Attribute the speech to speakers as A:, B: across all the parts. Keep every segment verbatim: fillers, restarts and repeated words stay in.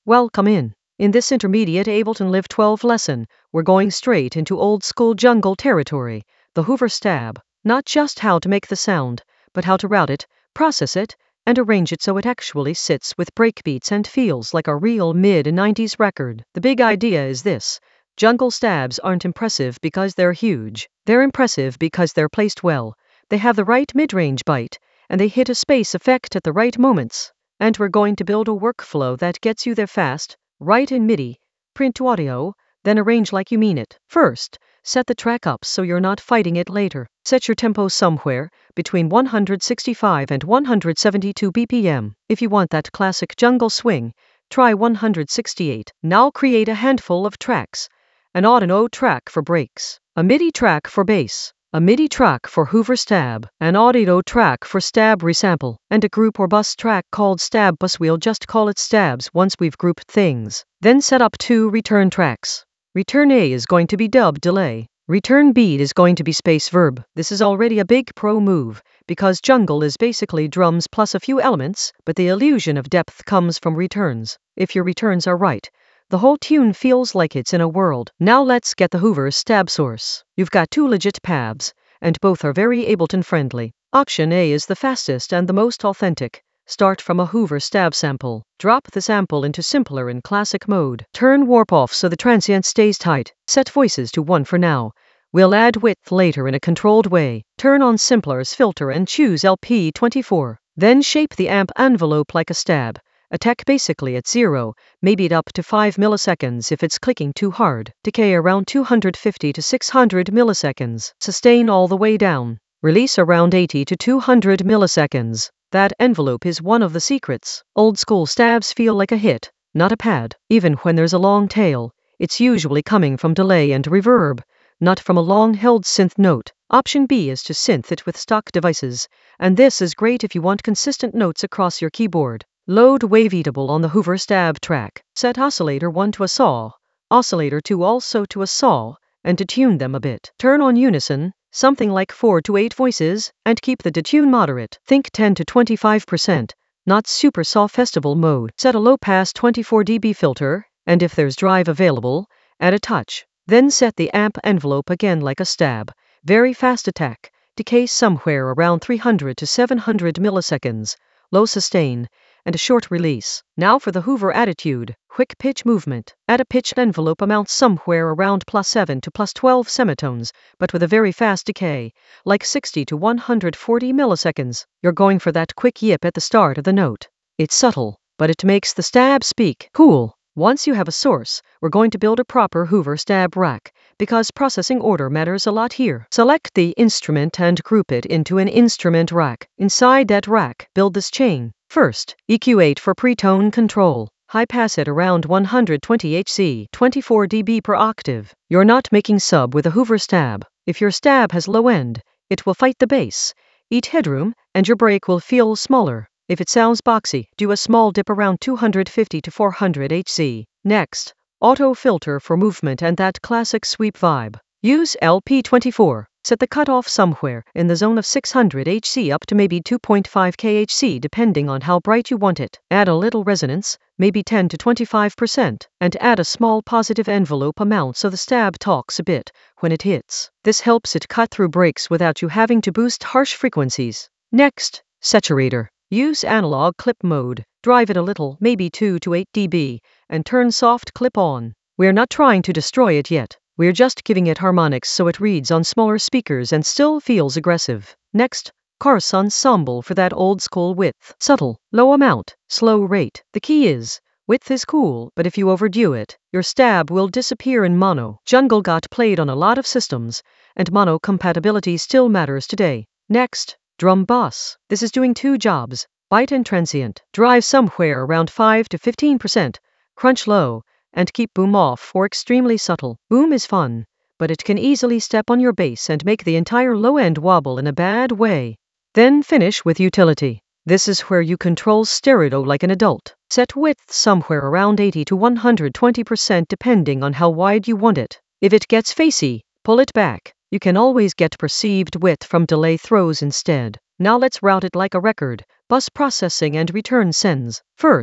A: Welcome in. In this intermediate Ableton Live twelve lesson, we're going straight into old school jungle territory, the Hoover stab. Not just how to make the sound, but how to route it, process it, and arrange it so it actually sits with breakbeats and feels like a real mid nineties record. The big idea is this: jungle stabs aren't impressive because they're huge. They're impressive because they're placed well. They have the right mid-range bite, and they hit a space effect at the right moments. And we're going to build a workflow that gets you there fast, right in MIDI, print to audio, then arrange like you mean it. First, set the track up so you're not fighting it later. Set your tempo somewhere between one hundred sixty-five and one hundred seventy-two B P M. If you want that classic jungle swing, try one hundred sixty-eight. Now create a handful of tracks. An audio track for breaks, a MIDI track for bass, a MIDI track for Hoover stab, an audio track for stab resample, and a group or bus track called stab bus. We'll just call it stabs once we've grouped things. Then set up two return tracks. Return A is going to be dub delay. Return B is going to be space verb. This is already a big pro move, because jungle is basically drums plus a few elements, but the illusion of depth comes from returns. If your returns are right, the whole tune feels like it's in a world. Now let's get the Hoover stab source. You've got two legit paths, and both are very Ableton friendly. Option A is the fastest and the most authentic. Start from a Hoover stab sample. Drop the sample into simpler and classic mode. Turn warp off so the transient stays tight. Set voices to one for now. We'll add width later in a controlled way. Turn on Simpler's filter and choose L P twenty-four. Then shape the amp envelope like a stab. Attack basically at zero, maybe it up to five milliseconds if it's clicking too hard. Decay around two hundred fifty to six hundred milliseconds. Sustain all the way down. Release around eighty to two hundred milliseconds. That envelope is one of the secrets. Old school stabs feel like a hit, not a pad. Even when there's a long tail, it's usually coming from delay and reverb, not from a long-held synth note. Option B is to synth it with stock devices, and this is great if you want consistent notes across your keyboard. Load Waveatable on the Hoover stab track. Set oscillator one to a saw, oscillator two also to a saw, and detune them a bit. Turn on unison, something like four to eight voices, and keep the detune moderate. Think ten to twenty-five percent, not super saw festival mode. Set a low-pass twenty-four D B filter, and if there's drive available, add a touch. Then set the amp envelope again like a stab. Very fast attack. Decay somewhere around three hundred to seven hundred milliseconds. Low sustain, and a short release. Now for the Hoover attitude, quick pitch movement. Add a pitched envelope amount somewhere around plus seven to plus twelve semitones, but with a very fast decay, like sixty to one hundred forty milliseconds. You're going for that quick yip at the start of the note. It's subtle, but it makes the stab speak. Cool. Once you have a source, we're going to build a proper Hoover stab rack, because processing order matters a lot here. Select the instrument and group it into an instrument rack. Inside that rack, build this chain. First, E Q eight for pre-tone control. High pass at around one hundred twenty hertz, twenty-four decibels per octave. You're not making sub with a Hoover stab. If your stab has low end, it will fight the bass, eat headroom, and your break will feel smaller. If it sounds boxy, do a small dip around two hundred fifty to four hundred hertz. Next, auto filter for movement and that classic sweep vibe. Use L P twenty-four. Set the cutoff somewhere in the zone of six hundred hertz up to maybe two point five kilohertz depending on how bright you want it. Add a little resonance, maybe ten to twenty-five percent, and add a small positive envelope amount so the stab talks a bit when it hits. This helps it cut through breaks without you having to boost harsh frequencies. Next, saturator. Use analog clip mode. Drive it a little, maybe two to eight decibels, and turn soft clip on. We're not trying to destroy it yet. We're just giving it harmonics so it reads on smaller speakers and still feels aggressive. Next, chorus ensemble for that old school width. Subtle, low amount, slow rate. The key is, width is cool, but if you overdo it, your stab will disappear in mono. Jungle got played on a lot of systems, and mono compatibility still matters today. Next, drum bass. This is doing two jobs, bite and transient. Drive somewhere around five to fifteen percent, crunch low, and keep boom off or extremely subtle. Boom is fun, but it can easily step on your bass and make the entire low end wobble in a bad way. Then finish with utility. This is where you control stereo like an adult. Set width somewhere around eighty to one hundred twenty percent depending on how wide you want it. If it gets facey, pull it back. You can always get perceived width from delay throws instead. Now let's route it like a record, bus processing and return sends. First,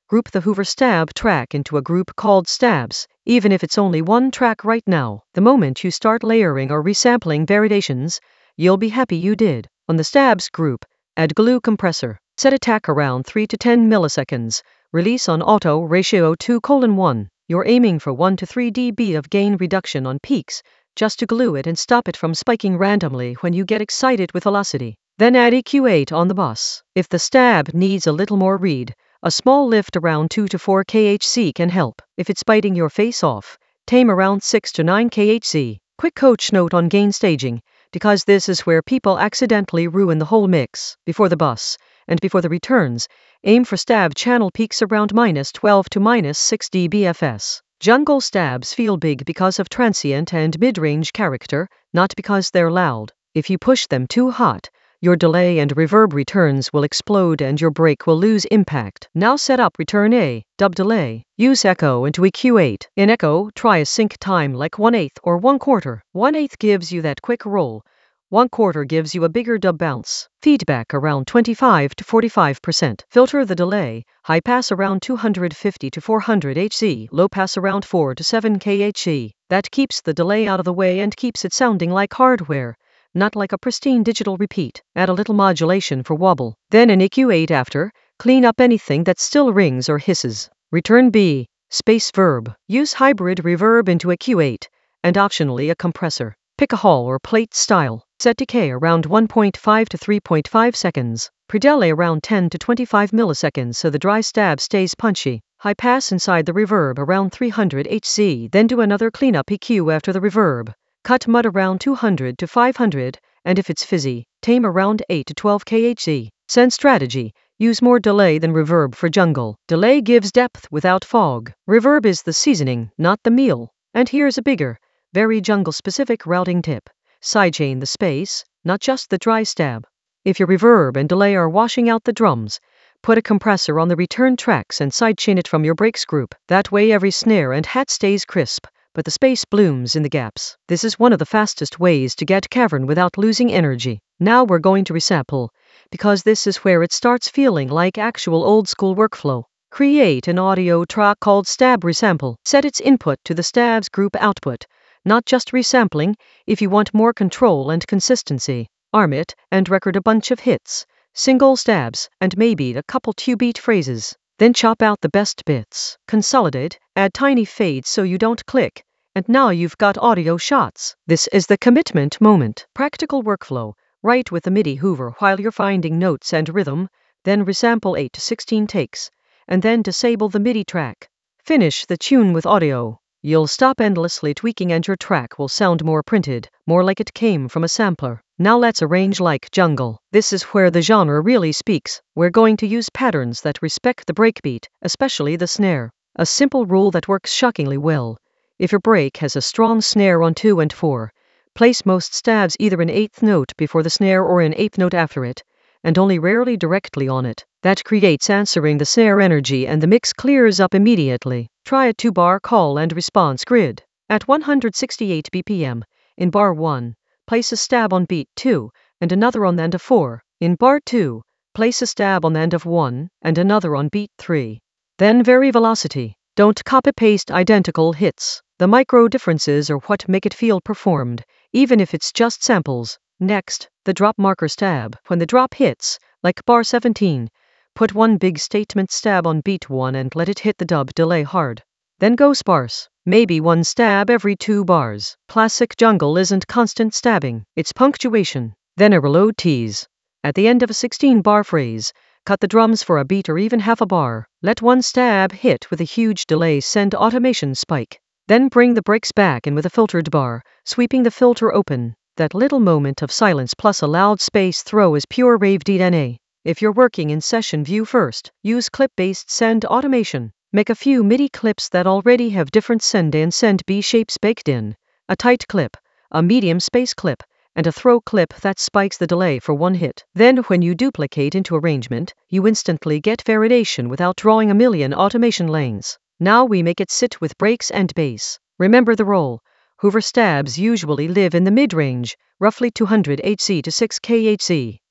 A: Group the Hoover Stab track into a group called Stabs, even if it's only one track right now. The moment you start layering or resampling variations, you'll be happy you did. On the Stabs group, add glue compressor. Set attack around three to ten milliseconds. Release on auto ratio two colon one. You're aiming for one to three decibels of gain reduction on peaks, just to glue it and stop it from spiking randomly when you get excited with velocity. Then add E Q eight on the bus. If the Stab needs a little more read, a small lift around two to four kilohertz can help. If it's biting your face off, tame around six to nine kilohertz. Quick coach note on gain staging, because this is where people accidentally ruin the whole mix. Before the bus, and before the returns, aim for Stab channel peaks around minus twelve to minus six decibels. Jungle Stabs feel big because of transient and mid-range character, not because they're loud. If you push them too hot, your delay and reverb returns will explode and your break will lose impact. Now set up return A, dub delay. Use echo into E Q eight. In echo, try a sync time like one eighth or one quarter. one eighth gives you that quick roll. one quarter gives you a bigger dub bounce. Feedback around twenty-five to forty-five percent. Filter the delay. High pass around two hundred fifty to four hundred hertz. Low pass around four to seven kilohertz. That keeps the delay out of the way and keeps it sounding like hardware, not like a pristine digital repeat. Add a little modulation for wobble. Then in E Q eight after, clean up anything that still rings or hisses. Return B, space verb. Use hybrid reverb into E Q eight, and optionally a compressor. Pick a hall or plate style. Set decay around one point five to three point five seconds. Pre-delay around ten to twenty-five milliseconds so the dry stab stays punchy. High pass inside the reverb around three hundred hertz. Then do another cleanup E Q after the reverb. Cut mud around two hundred to five hundred, and if it's fizzy, tame around eight to twelve kilohertz. Send strategy. Use more delay than reverb for jungle. Delay gives depth without fog. Reverb is the seasoning, not the meal. And here's a bigger, very jungle-specific routing tip. Sidechain the space, not just the dry stab. If your reverb and delay are washing out the drums, put a compressor on the return tracks and sidechain it from your breaks group. That way every snare and hat stays crisp, but the space blooms in the gaps. This is one of the fastest ways to get cavern without losing energy. Now we're going to resample, because this is where it starts feeling like actual old-school workflow. Create an audio track called Stab Resample. Set its input to the Stabs group output, not just resampling, if you want more control and consistency. Arm it, and record a bunch of hits, single stabs, and maybe a couple two-beat phrases. Then chop out the best bits. Consolidate, add tiny fades so you don't click, and now you've got audio shots. This is the commitment moment. Practical workflow. Write with the MIDI Hoover while you're finding notes and rhythm, then resample eight to sixteen takes, and then disable the MIDI track. Finish the tune with audio. You'll stop endlessly tweaking and your track will sound more printed, more like it came from a sampler. Now let's arrange like jungle. This is where the genre really speaks. We're going to use patterns that respect the breakbeat, especially the snare. A simple rule that works shockingly well. If your break has a strong snare on two and four, place most stabs either in eighth note before the snare or in eighth note after it, and only rarely directly on it. That creates answering the snare energy and the mix clears up immediately. Try a two-bar call and response grid. At one hundred sixty-eight B P M, in bar one, place a stab on beat two, and another on the end of four. In bar two, place a stab on the end of one, and another on beat three. Then vary velocity. Don't copy-paste identical hits. The micro differences are what make it feel performed, even if it's just samples. Next, the drop marker stab. When the drop hits, like bar seventeen, put one big statement stab on beat one and let it hit the dub delay hard. Then go sparse. Maybe one stab every two bars. Classic jungle isn't constant stabbing, it's punctuation. Then a reload tease. At the end of a sixteen-bar phrase, cut the drums for a beat or even half a bar. Let one stab hit with a huge delay send automation spike. Then bring the breaks back in with a filtered bar, sweeping the filter open. That little moment of silence plus a loud space throw is pure rave D N A. If you're working in session view first, use clip-based send automation. Make a few MIDI clips that already have different send A and send B shapes baked in. A tight clip, a medium space clip, and a throw clip that spikes the delay for one hit. Then when you duplicate into arrangement, you instantly get variation without drawing a million automation lanes. Now we make it sit with breaks and bass. Remember the roll. Hoover stabs usually live in the mid-range, roughly two hundred hertz to six kilohertz.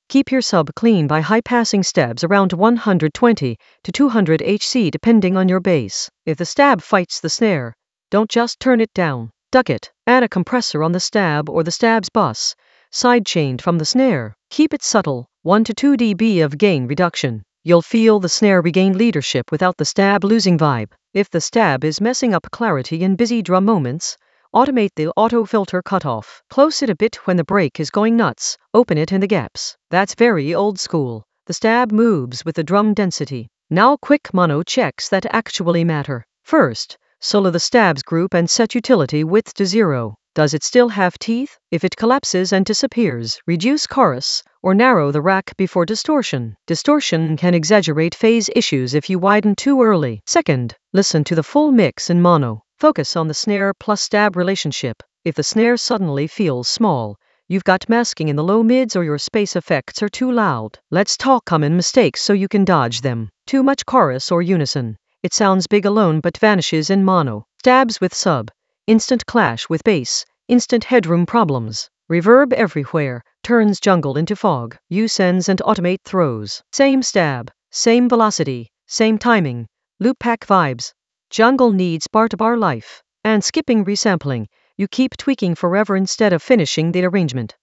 A: Keep your sub clean by high-passing stabs around one hundred twenty to two hundred hertz depending on your bass. If the stab fights the snare, don't just turn it down. Duck it. Add a compressor on the stab or the stab's bus, side-chained from the snare. Keep it subtle, one to two decibels of gain reduction. You'll feel the snare regain leadership without the stab losing vibe. If the stab is messing up clarity in busy drum moments, automate the auto filter cutoff. Close it a bit when the break is going nuts, open it in the gaps. That's very old school. The stab moves with the drum density. Now quick mono checks that actually matter. First, solo the stabs group and set utility width to zero. Does it still have teeth? If it collapses and disappears, reduce chorus or narrow the rack before distortion. Distortion can exaggerate phase issues if you widen too early. Second, listen to the full mix in mono. Focus on the snare plus stab relationship. If the snare suddenly feels small, you've got masking in the low mids or your space effects are too loud. Let's talk common mistakes so you can dodge them. Too much chorus or unison. It sounds big alone but vanishes in mono. Stabs with sub. Instant clash with bass. Instant headroom problems. Reverb everywhere. Turns jungle into fog. You sends and automate throws. Same stab. Same velocity. Same timing. Loop pack vibes. Jungle needs bar-to-bar life. And skipping resampling. You keep tweaking forever instead of finishing the arrangement.